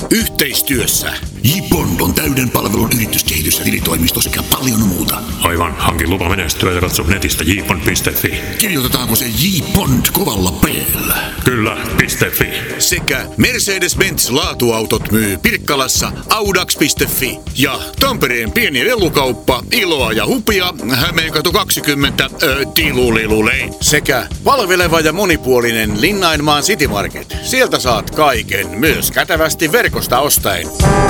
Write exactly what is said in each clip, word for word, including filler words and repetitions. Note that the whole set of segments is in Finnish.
Yhteistyössä J. Bond on täyden palvelun yrityskehitys- ja tilitoimisto sekä paljon muuta. Aivan, hankin lupa menestyä ja katso netistä j bond piste f i. Kirjoitetaanko se J. Bond kovalla P:llä? Kyllä, .fi. Sekä Mercedes-Benz laatuautot myy Pirkkalassa audax piste f i. Ja Tampereen pieni lelukauppa Iloa ja Hupia Hämeenkatu kaksikymmentä ö, Tilulilulei. Sekä palveleva ja monipuolinen Linnainmaan City Market. Sieltä saat kaiken, myös kätevästi verkosta ostaen.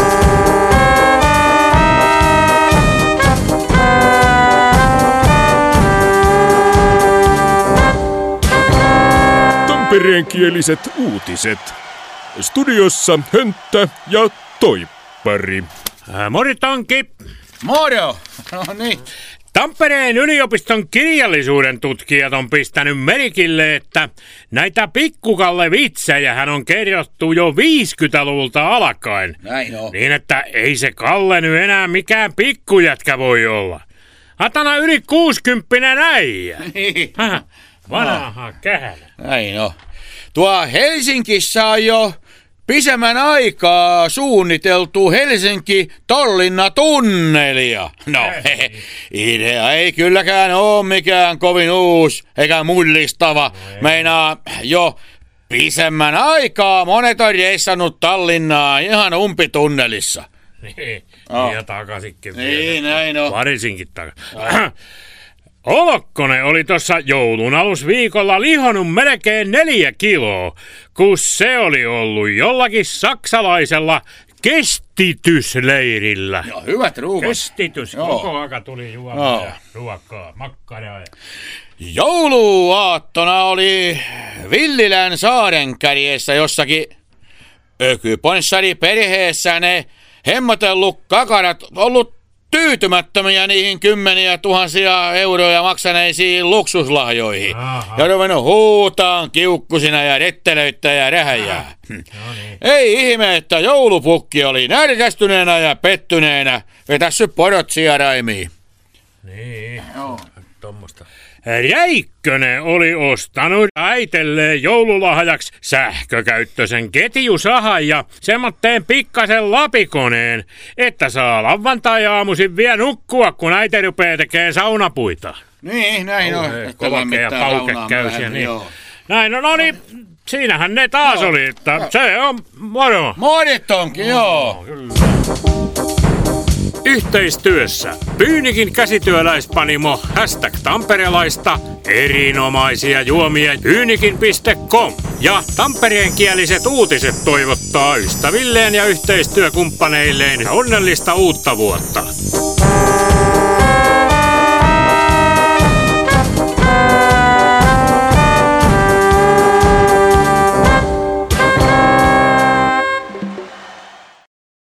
Tampereenkieliset uutiset. Studiossa Hönttä ja Toippari. Ää, mori Tonki. Moro! No niin. Tampereen yliopiston kirjallisuuden tutkijat on pistänyt merkille, että näitä pikkukalle-vitsejähän on kerrottu jo viisikymmentäluvulta alkaen. Näin on. Niin, että ei se Kalle nyt enää mikään pikkujätkä voi olla. Atana yli kuusikymppinen äijä. Niin. Vanha kähälä. Näin on. Tuo Helsingissä on jo pisemmän aikaa suunniteltu Helsinki-Tallinna-tunnelia. No, hehe, idea ei kylläkään ole mikään kovin uusi eikä mullistava. Meinaa jo pisemmän aikaa monet on reissannut Tallinnaa ihan umpitunnelissa. Niin, oh. ja takaisinkin. Niin, näin on. Parisinkin takaisin. Olokkonen oli tuossa joulun alusviikolla lihonut melkein neljä kiloa, kun se oli ollut jollakin saksalaisella kestitysleirillä. Joo, hyvät ruuat. Kestitys, Joo. koko aika tuli juomaa ja ruokaa, makkaraa. Ja... Jouluaattona oli Villilän saarenkärjessä jossakin ökyponssari perheessä ne hemmotellut kakarat ollut tyytymättömiä niihin kymmeniä tuhansia euroja maksaneisiin luksuslahjoihin. Aha. Ja ruvennut huutaan kiukkusina ja rettelöittää ja rähäjää. Hm. No niin. Ei ihme, että joulupukki oli närkästyneenä ja pettyneenä vetässyt porot sijaraimiin. Niin, joo, tommosta. Räikkönen oli ostanut äitelleen joululahjaksi sähkökäyttöisen ketjusahan ja semmoitteen pikkasen lapikoneen, että saa lauantai-aamuisin vielä nukkua, kun äiti rupeaa tekemään saunapuita. Niin, näin on. Kolke ja pauke käysiä. Niin. Näin on, no niin, siinähän ne taas oli, että se on moro. Morit onkin, joo. Kyllä. Yhteistyössä Pyynikin käsityöläispanimo hashtag tamperelaista, erinomaisia juomia pyynikin piste com ja tampereenkieliset uutiset toivottaa ystävilleen ja yhteistyökumppaneilleen onnellista uutta vuotta.